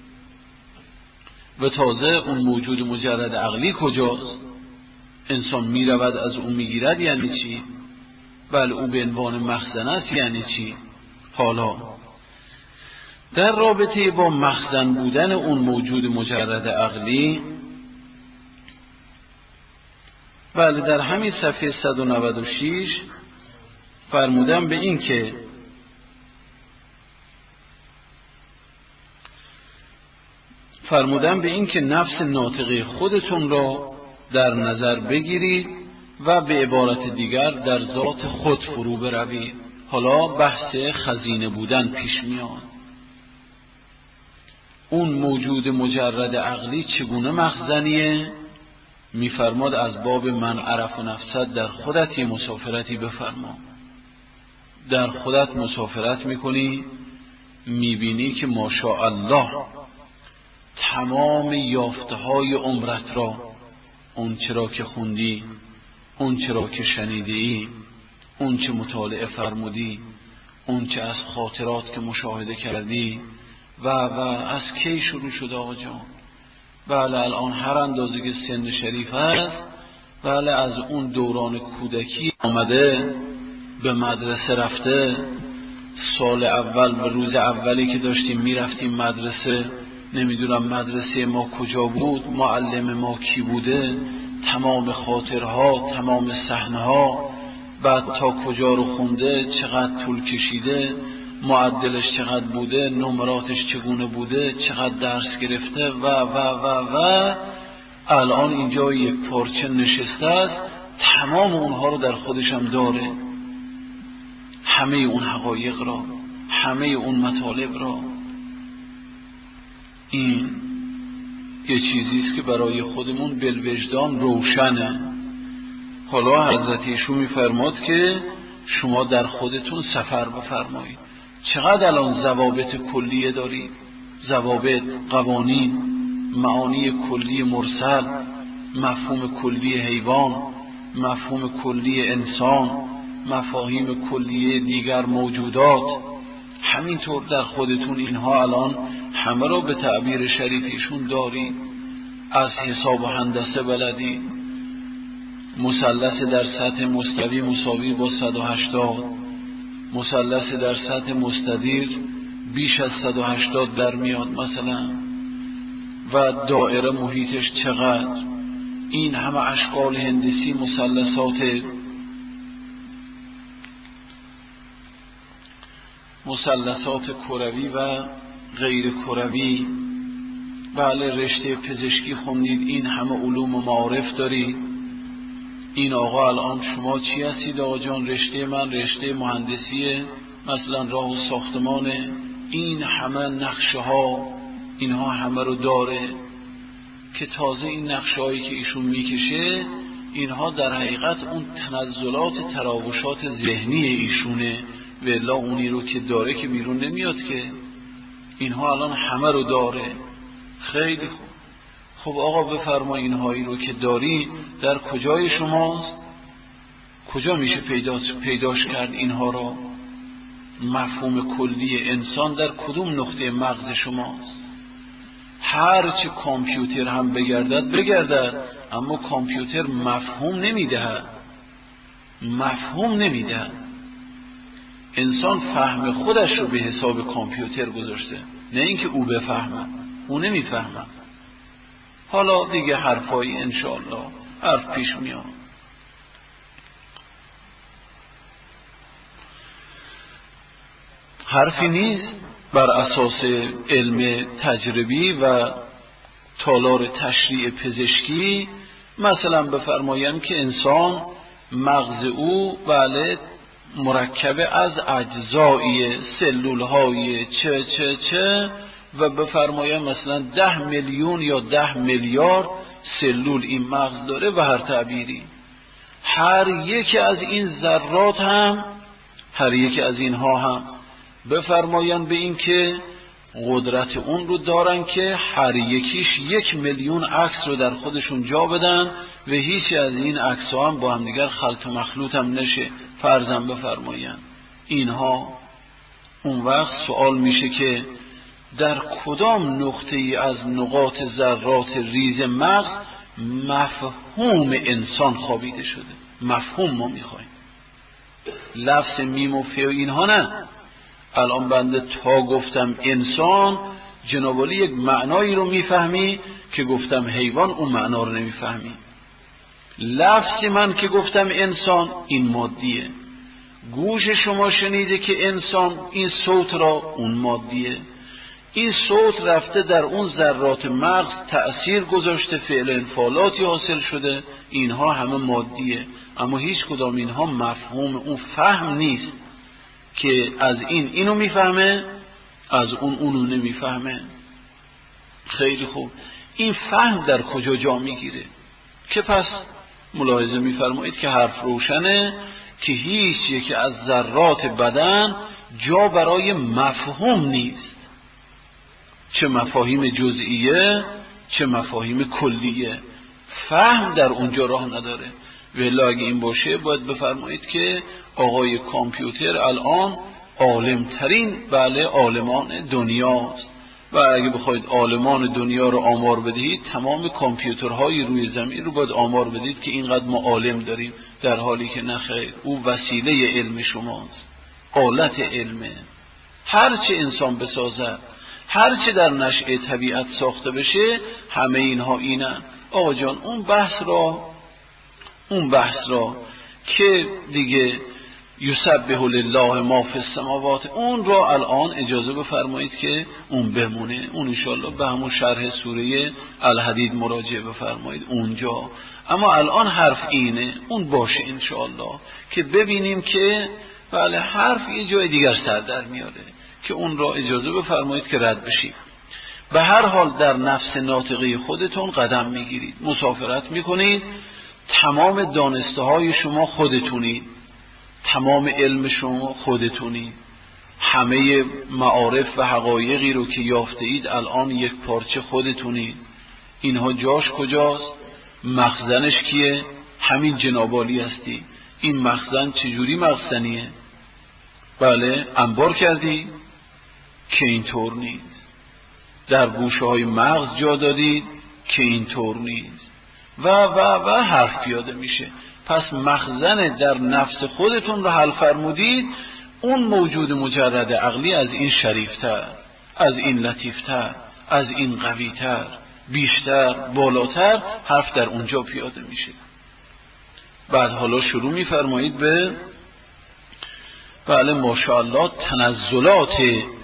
و تازه اون موجود مجرد عقلی کجاست؟ انسان میرود از اون میگیرد یعنی چی؟ بله او به عنوان مخزن است یعنی چی؟ حالا در رابطه با مخزن بودن اون موجود مجرد عقلی، بله در همین صفحه صد و نود و شش فرمودم به این که فرمودم به این که نفس ناطقه خودتون را در نظر بگیرید و به عبارت دیگر در ذات خود فرو بروید. حالا بحث خزینه بودن پیش میاد. اون موجود مجرد عقلی چگونه مخزنیه؟ میفرماد از باب من عرف نفسد در خودت یه مسافرتی بفرما. در خودت مسافرت میکنی، میبینی که ماشاءالله تمام یافته های عمرت را، اون چرا که خوندی، اون چرا که شنیدی، اون چه مطالعه فرمودی، اون چه از خاطرات که مشاهده کردی و و از کی شروع شده آقا جان؟ بله الان هر اندازه که سن شریف هست، بله از اون دوران کودکی آمده، به مدرسه رفته، سال اول و روز اولی که داشتیم میرفتیم مدرسه، نمیدونم مدرسه ما کجا بود، معلم ما کی بوده، تمام خاطرها، تمام صحنه‌ها، بعد تا کجا رو خونده، چقدر طول کشیده، معدلش چقدر بوده، نمراتش چگونه بوده، چقدر درس گرفته و و و و الان اینجا یک پارچه نشسته است، تمام اونها رو در خودشم داره، همه اون حقایق را، همه اون مطالب را. این یه چیزیست که برای خودمون بالوجدان روشنه. حالا حضرت ایشون میفرماد که شما در خودتون سفر بفرمایید. چقدر الان ضوابط کلیه دارید، ضوابط، قوانین، معانی کلی مرسل، مفهوم کلی حیوان، مفهوم کلی انسان، مفاهیم کلیه دیگر موجودات، همینطور در خودتون اینها الان همه را به تعبیر شریفیشون دارید. از حساب و هندسه بلدی، مثلث در سطح مستوی مساوی با صد و هشتاد، مثلث در سطح مستدیر بیش از صد و هشتاد در میاد مثلا، و دایره محیطش چقدر، این همه اشکال هندسی، مثلثات مثلثات کروی و غیر کروی. بله رشته پزشکی خوندید، این همه علوم و معارف دارید. این آقا الان شما چی هستید آقا جان؟ رشته من رشته مهندسیه، مثلا راه و ساختمانه، این همه نقشه ها، اینها همه رو داره که تازه این نقشه هایی که ایشون میکشه، اینها در حقیقت اون تنزلات تراوشات ذهنی ایشونه، و الا اونی رو که داره که بیرون نمیاد که. اینها الان همه رو داره. خیلی خوب. خب آقا بفرما اینهایی رو که داری در کجای شماست؟ کجا میشه پیداش, پیداش کرد اینها را؟ مفهوم کلی انسان در کدوم نقطه مغز شماست؟ هر چه کامپیوتر هم بگردد بگردد، اما کامپیوتر مفهوم نمیدهد، مفهوم نمیدهد. انسان فهم خودش رو به حساب کامپیوتر گذاشته، نه اینکه او بفهمه، او نمیفهمه. حالا دیگه حرفایی انشاءالله حرف پیش میاد. حرفی نیست بر اساس علم تجربی و تالار تشریع پزشکی مثلا بفرمایم که انسان مغز او بله مرکب از اجزایی، سلولهای چه چه چه و بفرمایم مثلا ده میلیون یا ده میلیارد سلول این مغز داره و هر تعبیری. هر یکی از این ذرات هم، هر یکی از اینها هم بفرماین به این که قدرت اون رو دارن که هر یکیش یک میلیون عکس رو در خودشون جا بدن و هیچ از این عکس ها هم با هم دیگر خلط و مخلوط هم نشه. فرضاً بفرماین اینها، اون وقت سوال میشه که در کدام نقطه ای از نقاط ذرات ریز مغز مفهوم انسان خوابیده شده؟ مفهوم ما میخوایم، لفظ میم و فی و اینها نه. الان بنده تا گفتم انسان جنابالی یک معنایی رو میفهمی، که گفتم حیوان اون معنا رو نمیفهمی. لفظ من که گفتم انسان این مادیه، گوش شما شنیده که انسان این صوت را اون مادیه، این صوت رفته در اون ذرات مغز تأثیر گذاشته، فعل انفعالاتی حاصل شده، اینها همه مادیه. اما هیچ کدام اینها مفهوم اون فهم نیست که از این اینو میفهمه، از اون اونو نمیفهمه. خیلی خوب، این فهم در کجا جا میگیره؟ که پس ملاحظه میفرمایید که حرف روشنه که هیچ یکی از ذرات بدن جا برای مفهوم نیست، چه مفاهیم جزئیه چه مفاهیم کلیه، فهم در اونجا راه نداره. ولی اگه این باشه باید بفرمایید که آقای کامپیوتر الان عالمترین بله عالمان دنیاست. و اگه بخواید عالمان دنیا رو آمار بدهید، تمام کامپیوترهای روی زمین رو باید آمار بدید که اینقدر ما عالم داریم، در حالی که نخیر، او وسیله علم شماست، آلت علمه. هرچه انسان بسازد، هرچه در نشأه طبیعت ساخته بشه، همه اینها اینن. آقا جان اون بحث را اون بحث را که دیگه یسبح لله ما فی السماوات، اون را الان اجازه بفرمایید که اون بمونه. اون انشاءالله به همون شرح سوره الحدید مراجعه بفرمایید اونجا. اما الان حرف اینه، اون باشه انشاءالله که ببینیم که بله حرف یه جای دیگر سر در میاره که اون را اجازه بفرمایید که رد بشیم. به هر حال در نفس ناطقه خودتون قدم میگیرید، مسافرت میکنید، تمام دانسته های شما خودتونید، تمام علم شما خودتونید، همه معارف و حقایقی رو که یافته اید الان یک پارچه خودتونید. اینها جاش کجاست؟ مخزنش کیه؟ همین جنابالی هستی. این مخزن چجوری مخزنیه؟ بله انبار کردی؟ که اینطور نیست. در گوشه های مغز جا دادید؟ که اینطور نیست. و و و حرف پیاده میشه. پس مخزن در نفس خودتون رو حل فرمودید، اون موجود مجرد عقلی از این شریفتر، از این لطیفتر، از این قویتر، بیشتر، بالاتر حرف در اونجا پیاده میشه. بعد حالا شروع میفرمایید به بله ماشاءالله تنزلات،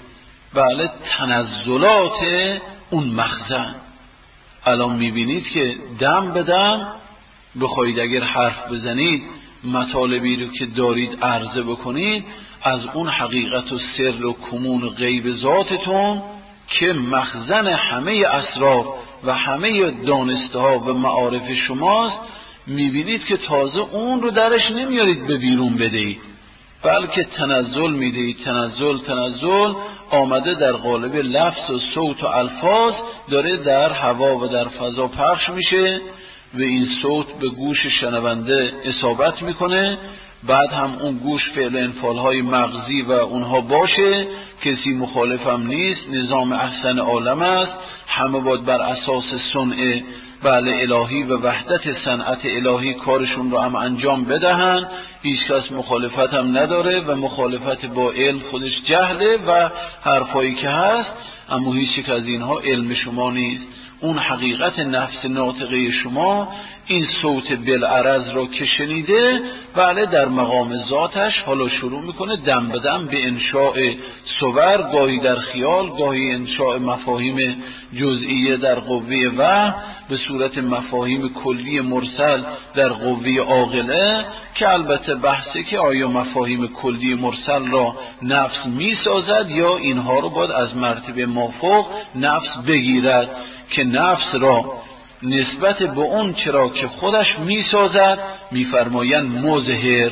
بله تنزلات اون مخزن. الان میبینید که دم به دم بخواید اگر حرف بزنید، مطالبی رو که دارید عرضه بکنید، از اون حقیقت و سر و کمون و غیب ذاتتون که مخزن همه اسرار و همه دانسته ها و معارف شماست، میبینید که تازه اون رو درش نمیارید به بیرون بدهید، بلکه تنزل میدهید. تنزل تنزل آمده در قالب لفظ و صوت و الفاظ، داره در هوا و در فضا پخش میشه و این صوت به گوش شنونده اصابت میکنه. بعد هم اون گوش فعل انفعال های مغزی و اونها باشه، کسی مخالف هم نیست، نظام احسن عالم است، همه باید بر اساس صنع بله الهی و وحدت صنعت الهی کارشون رو هم انجام بدهن، هیچ کس مخالفت هم نداره و مخالفت با علم خودش جهله و حرفایی که هست، اما هیچ یک از اینها علم شما نیست. اون حقیقت نفس ناطقه شما این صوت بالعرض را که شنیده، بله در مقام ذاتش حالا شروع میکنه دم به دم به انشاء صور، گاهی در خیال، گاهی انشاء مفاهیم جزئیه در قوه وهم به صورت مفاهیم کلی مرسل در قوه عاقله، که البته بحثه که آیا مفاهیم کلی مرسل را نفس میسازد یا اینها رو باید از مرتبه مافوق نفس بگیرد، که نفس را نسبت به اون چرا که خودش میسازد میفرمایند مظهر،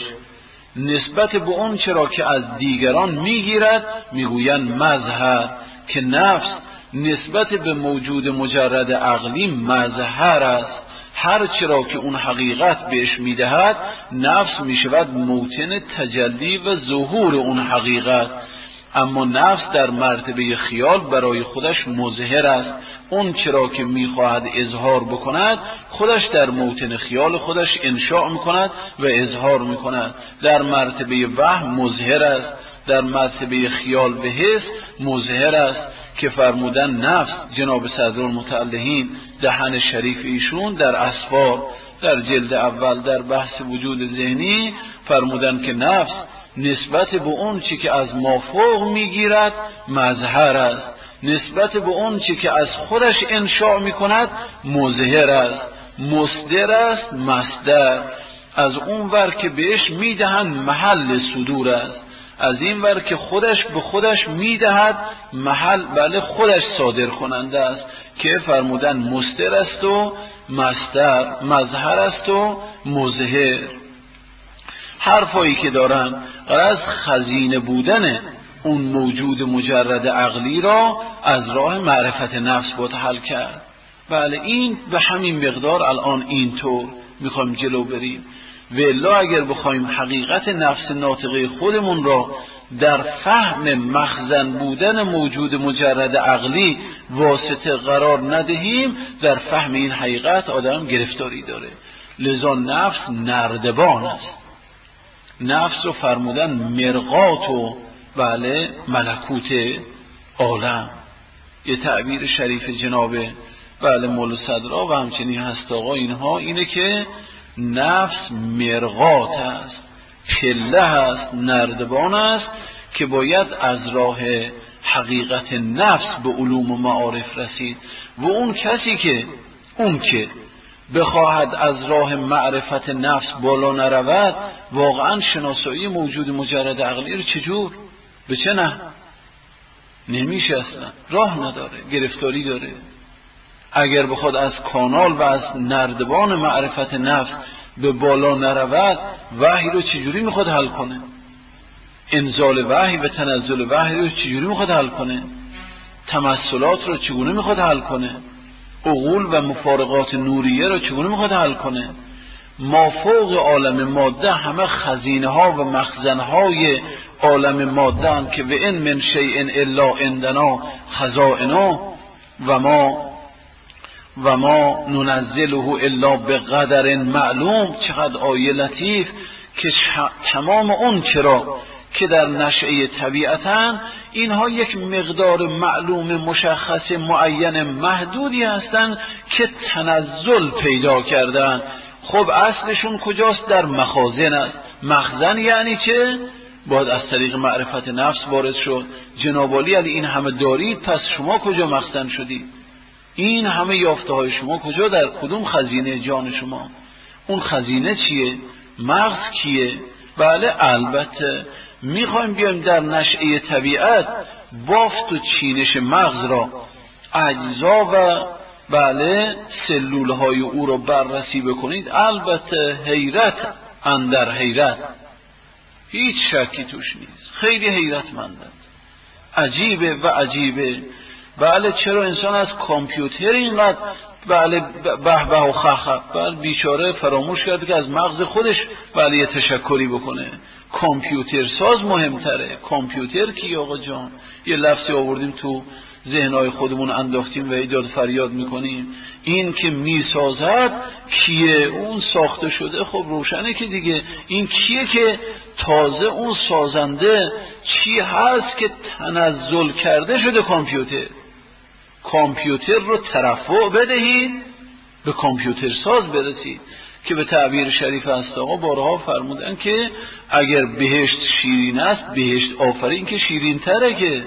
نسبت به اون چرا که از دیگران میگیرد میگویند مظهر، که نفس نسبت به موجود مجرد عقلی مظهر است. هر چرا که اون حقیقت بهش میدهد نفس میشود موطن تجلی و ظهور اون حقیقت. اما نفس در مرتبه خیال برای خودش مظهر است، اون چرا که میخواهد اظهار بکند خودش در موطن خیال خودش انشاء میکند و اظهار میکند. در مرتبه وهم مظهر است، در مرتبه خیال و حس مظهر است، که فرمودن نفس جناب صدرالمتعلهین دهن شریف ایشون در اسفار در جلد اول در بحث وجود ذهنی فرمودن که نفس نسبت به اون چی که از مافوق میگیرد مظهر است، نسبت به اون چی که از خودش انشاء میکند مظهر است، مصدر است، مصدر. از اون ور که بهش میدهند محل صدور است، از این ور که خودش به خودش میدهد محل بله خودش صادر کننده است، که فرمودن مصدر است و مصدر، مظهر است و مظهر. حرفایی که دارن غرض خزینه بودن اون موجود مجرد عقلی را از راه معرفت نفس باید حل کرد. بله این به همین مقدار الان اینطور میخوایم جلو بریم. و الا اگر بخوایم حقیقت نفس ناطقه خودمون را در فهم مخزن بودن موجود مجرد عقلی واسطه قرار ندهیم، در فهم این حقیقت آدم گرفتاری داره. لذا نفس نردبان است. نفس رو فرمودن مرقات و بله ملکوت عالم. یه تعبیر شریف جناب بله مولا صدرا و همچنین هست آقا اینها اینه که نفس مرقات است، کله است، نردبان است که باید از راه حقیقت نفس به علوم و معارف رسید و اون کسی که اون که بخواهد از راه معرفت نفس بالا نرود، واقعا شناسایی موجود مجرد عقلی رو چجور به چه نه نمیشه، اصلا راه نداره، گرفتاری داره. اگر بخواد از کانال و از نردبان معرفت نفس به بالا نرود، وحی رو چجوری میخواد حل کنه؟ انزال وحی و تنزل وحی رو چجوری میخواد حل کنه؟ تمثلات رو چگونه میخواد حل کنه؟ عقول و مفارقات نوریه رو چگونه میخواد حل کنه؟ مافوق عالم ماده همه خزینه ها و مخزن های عالم ماده هم که و ان من شیء الا عندنا خزائنه و ما و ما ننزله الا بقدر معلوم. چقدر آیه لطیف که تمام اون چرا که در نشأه طبیعتن اینها یک مقدار معلوم مشخص معین محدودی هستند که تنزل پیدا کردن. خب اصلشون کجاست؟ در مخازن است. مخزن یعنی چه؟ باید از طریق معرفت نفس وارد شد. جناب عالی علی این همه دارید، پس شما کجا مخزن شدید؟ این همه یافته های شما کجا؟ در کدوم خزینه جان شما؟ اون خزینه چیه؟ مغز کیه؟ بله البته میخوایم بیایم در نشأه طبیعت بافت و چینش مغز را، اجزا و بله سلول های او را بررسی بکنید. البته حیرت اندر حیرت، هیچ شکی توش نیست، خیلی حیرتمندند، عجیبه و عجیبه. بله چرا انسان از کامپیوتر اینقدر بله به به و خخ، بله بیچاره فراموش کرده که از مغز خودش بله یه تشکری بکنه. کامپیوتر ساز مهمتره. کامپیوتر کی آقا جان؟ یه لفظی آوردیم تو ذهنهای خودمون انداختیم و ایجاد فریاد میکنیم. این که میسازد کیه؟ اون ساخته شده. خب روشنه که دیگه این کیه که تازه اون سازنده چی هست که تنزل کرده شده کامپیوتر. کامپیوتر رو ترفع بدهید، به کامپیوتر ساز برسید که به تعبیر شریف است آقا بارها فرمودن که اگر بهشت شیرین است، بهشت آفرین که شیرین تره که.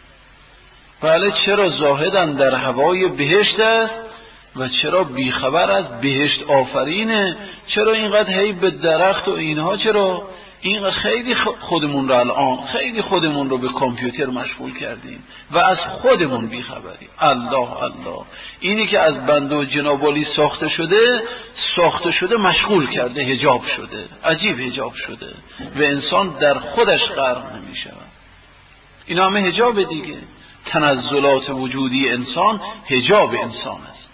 بله چرا زاهدن در هوای بهشت است و چرا بیخبر از بهشت آفرینه؟ چرا اینقدر هی به درخت و اینها؟ چرا این خیلی خودمون رو الان خیلی خودمون رو به کامپیوتر مشغول کردیم و از خودمون بیخبریم. الله الله، اینی که از بنده و جناب عالی ساخته شده ساخته شده مشغول کرده، حجاب شده، عجیب حجاب شده و انسان در خودش غرق نمی شود. اینا همه حجاب دیگه. تنزلات وجودی انسان حجاب انسان است.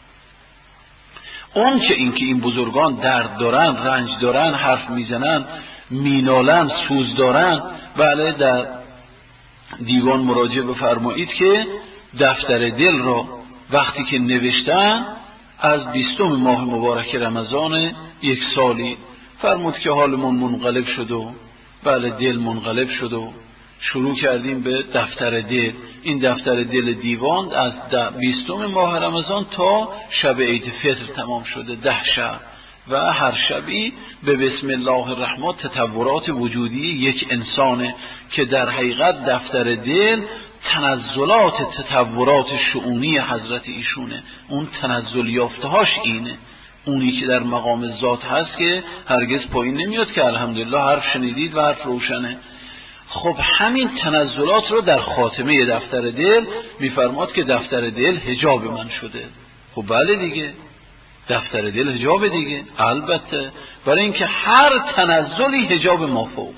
اون که این که این بزرگان درد دارن، رنج دارن، حرف میزنن، مینالن، سوز دارن، بله در دیوان مراجعه بفرمایید که دفتر دل را وقتی که نوشتن از بیستم ماه مبارک رمضان یک سالی، فرمود که حالمون منقلب شد و بله دل منقلب شد و شروع کردیم به دفتر دل. این دفتر دل دیوان از بیستم ماه رمضان تا شب عید فطر تمام شده، ده شب و هر شبی به بسم الله الرحمن تطورات وجودی یک انسانه که در حقیقت دفتر دل تنزلات تطورات شؤونی حضرت ایشونه. اون تنزل یافتهاش اینه، اونی که در مقام ذات هست که هرگز پایین نمیاد که الحمدلله حرف شنیدید و حرف روشنه. خب همین تنزلات رو در خاتمه دفتر دل میفرماد که دفتر دل حجاب من شده. خب بله دیگه، دفتر دل حجاب دیگه، البته برای اینکه هر تنزلی حجاب مافوقه.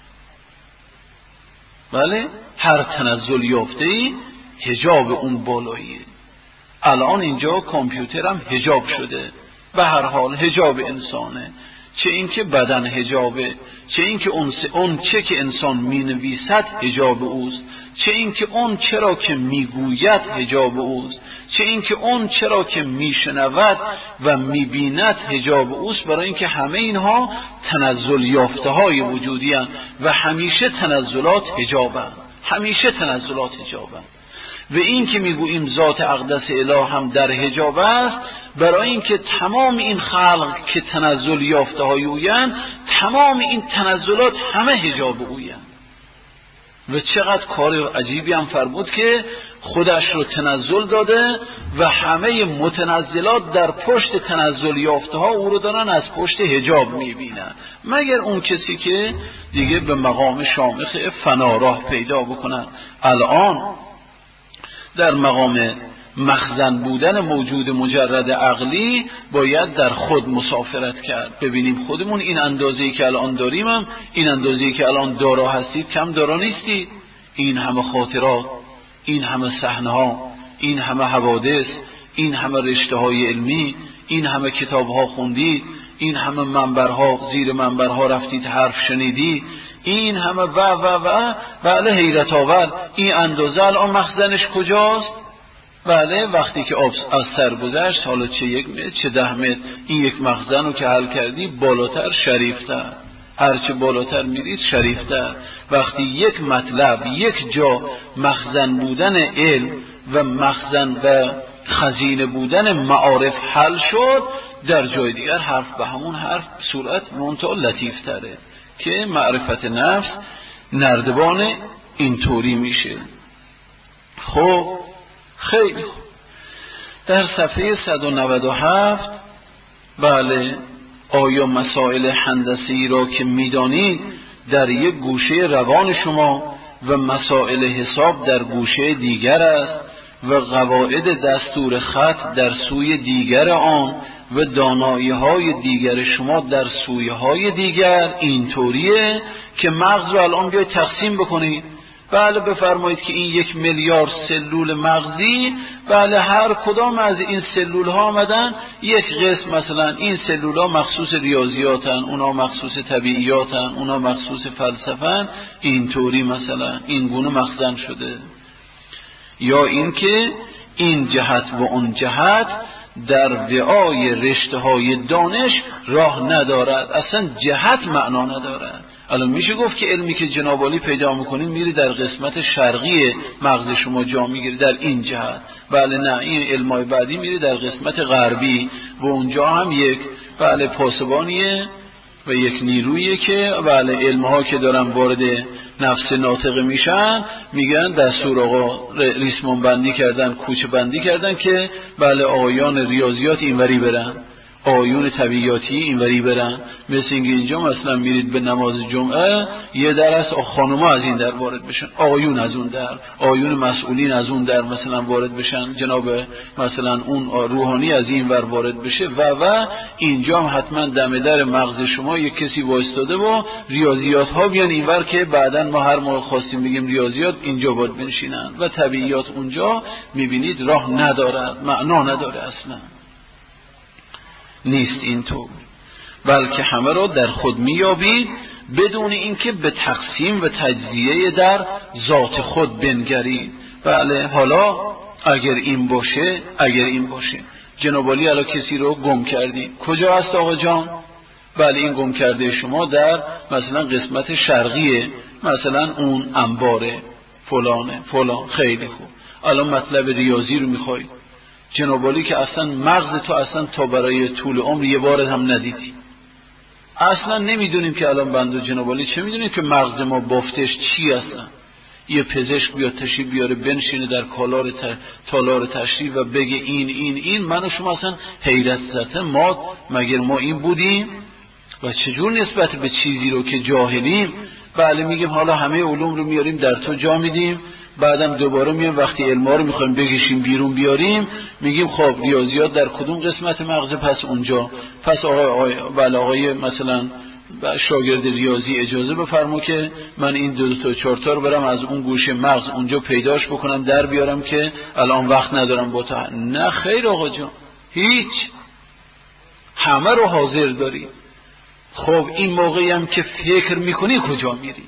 بله هر تنزل یافته‌ای حجاب اون بالاییه. الان اینجا کامپیوتر هم حجاب شده، به هر حال حجاب انسانه، چه اینکه بدن حجابه، چه اینکه اون اون چه که انسان مینویسد حجاب اوست، چه اینکه اون چرا که میگوید حجاب اوست، چه اینکه اون چرا که میشنود و میبیند حجاب اوست. برای اینکه همه اینها تنزل یافته های وجودی هستند و همیشه تنزلات حجابند، همیشه تنزلات حجابند. و این که میگوییم ذات اقدس اله هم در حجاب است، برای اینکه تمام این خلق که تنزل یافته های اویند، تمام این تنزلات همه حجاب اویند. و چقدر کار عجیبی هم فرمود که خودش رو تنزل داده و همه متنزلات در پشت تنزل یافته ها او رو دارن از پشت حجاب میبینن، مگر اون کسی که دیگه به مقام شامخ فنا راه پیدا بکنن. الان در مقام مخزن بودن موجود مجرد عقلی باید در خود مسافرت کرد، ببینیم خودمون این اندازه‌ای که الان داریم هم این اندازه‌ای که الان دارا هستید کم دارا نیستید. این همه خاطرات، این همه صحنه‌ها، این همه حوادث، این همه رشته‌های علمی، این همه کتاب‌ها خوندید، این همه منبرها زیر منبرها رفتید حرف شنیدید، این همه و و و بله حیرت آور. این اندازه الان مخزنش کجاست؟ بله وقتی که از سر گذشت، حالا چه یک متر چه ده متر، این یک مخزن رو که حل کردی بالاتر شریفتر، هرچه بالاتر میرید شریفتر. وقتی یک مطلب یک جا مخزن بودن علم و مخزن و خزینه بودن معارف حل شد، در جای دیگر حرف به همون حرف صورت منتها لطیف تره که معرفت نفس نردبان اینطوری میشه. خب خیلی خوب. در صفحه صد و نود و هفت بله آیا مسائل هندسی را که میدانید در یک گوشه روان شما و مسائل حساب در گوشه دیگر است و قواعد دستور خط در سوی دیگر آن و دانایی های دیگر شما در سوی های دیگر، اینطوریه که مغز رو الان بیاید تقسیم بکنید. بله بفرمایید که این یک میلیارد سلول مغزی، بله هر کدام از این سلول ها آمدن یک قسم، مثلا این سلول ها مخصوص ریاضیاتن، اونا مخصوص طبیعیاتن، اونا مخصوص فلسفن، اینطوری مثلا این گونه مخزن شده. یا اینکه این جهت و اون جهت در وعای رشته های دانش راه ندارد، اصلا جهت معنا ندارد. الان میشه گفت که علمی که جناب عالی پیدا میکنید میری در قسمت شرقی مغز شما جا میگیری در این جهت، بله نه این علمای بعدی میری در قسمت غربی و اونجا هم یک بله پاسبانیه و یک نیرویه که بله علمها که دارن وارد نفس ناطق میشن میگن دستور آقا ریسمان بندی کردن، کوچه بندی کردن که بله آقایان ریاضیات اینوری برن، آیون طبیعیاتی اینوری برن. مثل اینجا مثلا میرید به نماز جمعه یه در از خانوما از این در وارد بشن، آیون از اون در، آیون مسئولین از اون در مثلا وارد بشن، جناب مثلا اون روحانی از این ور وارد بشه و و اینجا هم حتما دم در مغز شما یک کسی وایستاده و ریاضیات ها بیان اینور که بعداً ما هر موقع خواستیم بگیم ریاضیات اینجا باید بنشینن و طبیعیات اونجا. میبینید راه ندارد، معنا نداره، اصلا نیست اینطور، بلکه همه را در خود میابید بدون اینکه به تقسیم و تجزیه در ذات خود بنگرید. بله حالا اگر این باشه، اگر این باشه جناب عالی الان کسی رو گم کردی، کجا هست آقا جان؟ بله این گم کرده شما در مثلا قسمت شرقیه، مثلا اون انباره فلانه فلان. خیلی خوب، الان مطلب ریاضی رو میخواید، جناب عالی که اصلا مغز تو اصلا تا برای طول عمر یه بار هم ندیدی، اصلا نمیدونیم که الان بنده جناب عالی چه میدونیم که مغز ما بافتش چی اصلا. یه پزشک بیاد تشریف بیاره بنشینه در کالار تالار تشریف و بگه این این این من و شما اصلا حیرت زده، ما مگر ما این بودیم و چجور نسبت به چیزی رو که جاهلیم بله میگیم حالا همه علوم رو میاریم در تو جا میدیم، بعدم دوباره میام وقتی علما رو میخوایم بکشیم بیرون بیاریم میگیم خب ریاضیات در کدوم قسمت مغز؟ پس اونجا. پس آقای آقای بله آقای مثلا شاگرد ریاضی اجازه بفرمو که من این دو, دو تا چهار تا رو برم از اون گوشه مغز اونجا پیداش بکنم در بیارم که الان وقت ندارم با تا. نه خیر آقا جان، هیچ، همه رو حاضر داری. خب این موقعی هم که فکر میکنی کجا میری؟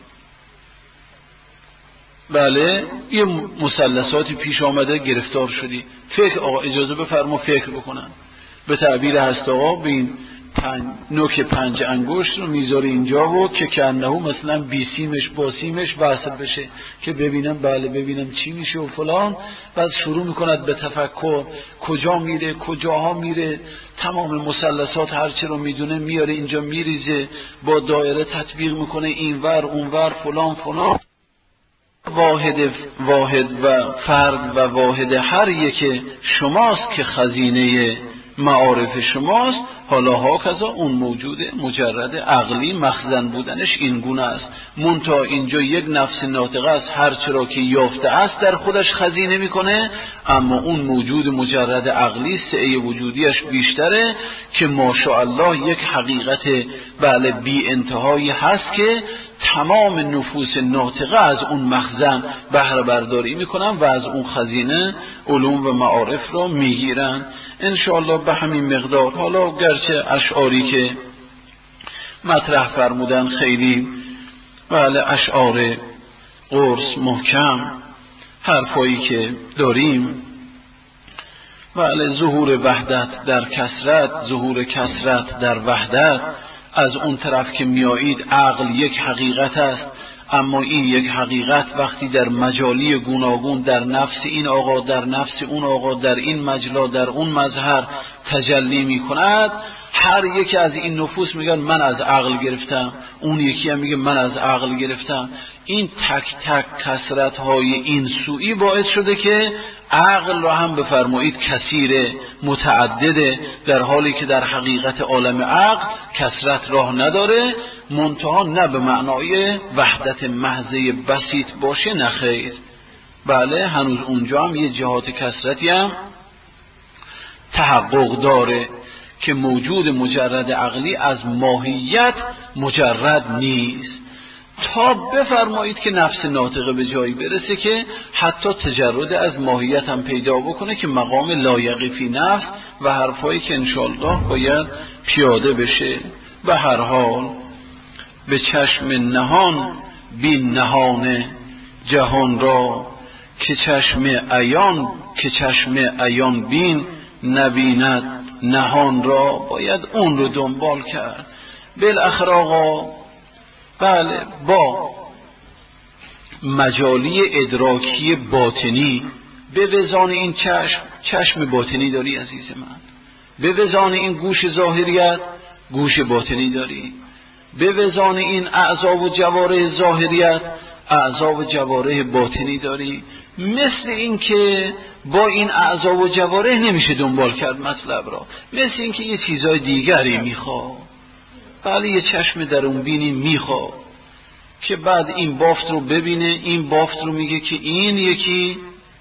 بله یه مثلثاتی پیش آمده گرفتار شدی، فکر آقا اجازه بفرما فکر بکنن. به تعبیر هست آقا به این پنج نوک پنج انگشت رو میذاره اینجا و که کنه مثلا بیسیمش باسیمش وصل بشه که ببینم بله ببینم چی میشه و فلان. بعد شروع میکند به تفکر کجا میره کجاها میره، تمام مثلثات هرچی رو میدونه میاره اینجا میریزه، با دایره تطبیق میکنه اینور اونور فلان فلان. واحد واحد و فرد و واحد هر یک شماست که خزینه معارف شماست. حالا ها کذا اون موجوده مجرد عقلی مخزن بودنش این گونه است. منتها اینجا یک نفس ناطقه است، هر چرا که یافته است در خودش خزینه میکنه، اما اون موجود مجرد عقلی سعه وجودیش بیشتره که ماشاءالله یک حقیقت بله بی انتهایی هست که تمام نفوس ناطقه از اون مخزن بهره برداری میکنن و از اون خزینه علوم و معارف رو میگیرن انشاءالله به همین مقدار. حالا گرچه اشعاری که مطرح فرمودن خیلی بله اشعار قرص محکم، حرفایی که داریم بله ظهور وحدت در کثرت، ظهور کثرت در وحدت. از اون طرف که میایید عقل یک حقیقت است، اما این یک حقیقت وقتی در مجالی گوناگون در نفس این آقا در نفس اون آقا در این مجلا در اون مظهر تجلی می کند، هر یکی از این نفوس میگن من از عقل گرفتم، اون یکی هم میگه من از عقل گرفتم. این تک تک کثرت های این سویی باعث شده که عقل را هم بفرمایید کثیر متعدده، در حالی که در حقیقت عالم عقل کثرت راه نداره، منتها نه به معنای وحدت محضه بسیط باشه نه خیر. بله هنوز اونجا هم یه جهات کثرتی هم تحقق داره که موجود مجرد عقلی از ماهیت مجرد نیست، تا بفرمایید که نفس ناطقه به جایی برسه که حتی تجرد از ماهیت هم پیدا بکنه که مقام لایقی فی نفس و حرفایی که انشاءالله باید پیاده بشه. به هر حال به چشم نهان بین نهان جهان را، که چشم عیان که چشم عیان بین نبیند نهان را. باید اون رو دنبال کرد. بالاخره آقا بله با مجالی ادراکی باطنی به وزان این چشم، چشم باطنی داری عزیز من، به وزان این گوش ظاهریت گوش باطنی داری، به وزان این اعضا و جوارح ظاهریت اعضا و جوارح باطنی داری. مثل این که با این اعضا و جوارح نمیشه دنبال کرد مطلب را، مثل این که یه چیزای دیگری میخواد. بله یه چشم درون بینی میخواد که بعد این بافت رو ببینه، این بافت رو میگه که این یکی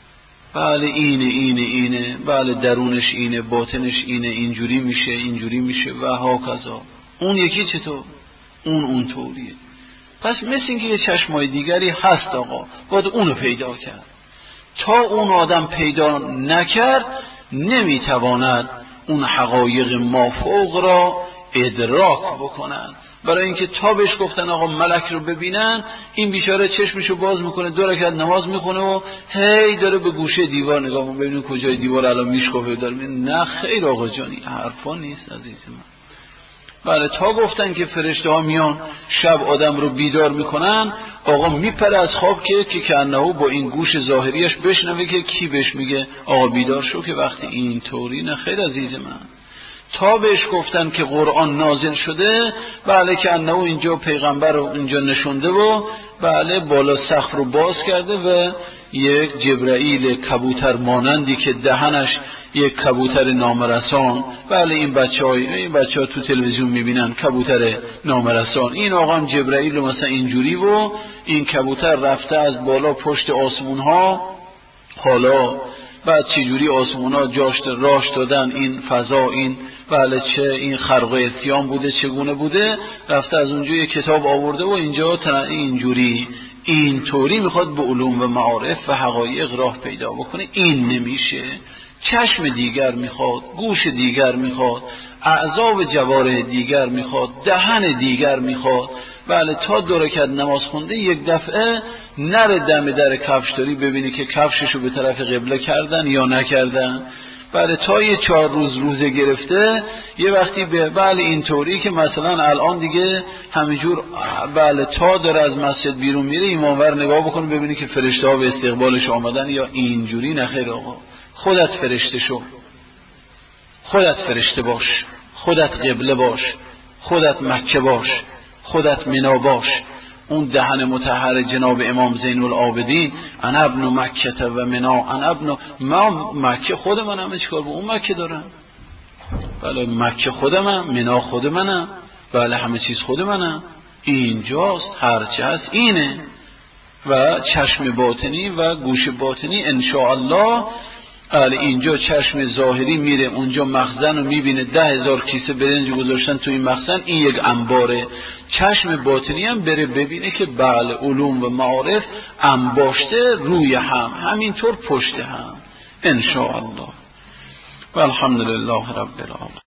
بله اینه اینه اینه بله درونش اینه باطنش اینه، اینجوری میشه اینجوری میشه و ها کذا. اون یکی چطور؟ اون اون طوریه. پس مثل این که یه چشمای دیگری هست آقا، باید اونو پیدا کرد. تا اون آدم پیدا نکرد نمیتواند اون حقایق مافوق را ادراک بکنن. برای اینکه تا بهش گفتن آقا ملک رو ببینن، این بیچاره چشمشو باز میکنه دو رکعت نماز میخونه و هی داره به گوشه دیوار نگاه میکنه ببینه کجای دیوار الان میشکافه داره. نه خیر آقا جانی، حرفا نیست عزیز من. بله تا گفتن که فرشته ها میان شب آدم رو بیدار میکنن، آقا میپره از خواب که که کنهو با این گوش ظاهریش بشنوه که کی بهش میگه آقا بیدار شو، که وقتی این طوری نه خیر عزیز من. تا بهش گفتن که قرآن نازل شده، بله که انه اینجا پیغمبر رو اینجا نشونده و بله بالا سقف رو باز کرده و یک جبرائیل کبوتر مانندی که دهنش یک کبوتر نامرسان، بله این بچه های این بچه ها تو تلویزیون میبینن کبوتر نامرسان، این آقا هم جبرائیل مثلا اینجوری و این کبوتر رفته از بالا پشت آسمون ها، حالا بعد چجوری آسمون ها جاش راش دادن این فضا، این بله چه این خرق اتیام بوده چگونه بوده، رفته از اونجا یک کتاب آورده و اینجا اینجوری این طوری میخواد به علوم و معارف و حقایق راه پیدا بکنه. این نمیشه. چشم دیگر میخواد، گوش دیگر میخواد، اعضا و جوارح دیگر میخواد، دهن دیگر میخواد. بله تا دو رکعت نماز خونده یک دفعه نره دم در کفشداری ببینی که کفششو به طرف قبله کردن یا نکردن. بله تا یه چهار روز روزه گرفته یه وقتی به بله اینطوری که مثلا الان دیگه همینجور بله تا داره از مسجد بیرون میره ایمانور نگاه بکنه ببینی که فرشته ها به استقبالش آمدن یا اینجوری. نخیر آقا، خودت فرشته شو، خودت فرشته باش، خودت قبله باش، خودت مکه باش، خودت منا باش. اون دهن مطهر جناب امام زین العابدین انا ابن مکه و منا، انا ابن ما مکه خود منم، چیکار به اون مکه دارم؟ بله مکه خود من، منا خود منم، بله همه چیز خود منم. اینجاست هرچه هست اینه. و چشم باطنی و گوش باطنی انشاءالله. بله اینجا چشم ظاهری میره اونجا مخزن رو میبینه، ده هزار کیسه برنج گذاشتن توی مخزن، این یک انباره. چشم باطنی هم بره ببینه که بله علوم و معارف انباشته روی هم، همینطور پشت هم انشاءالله. و الحمدلله رب العالمین.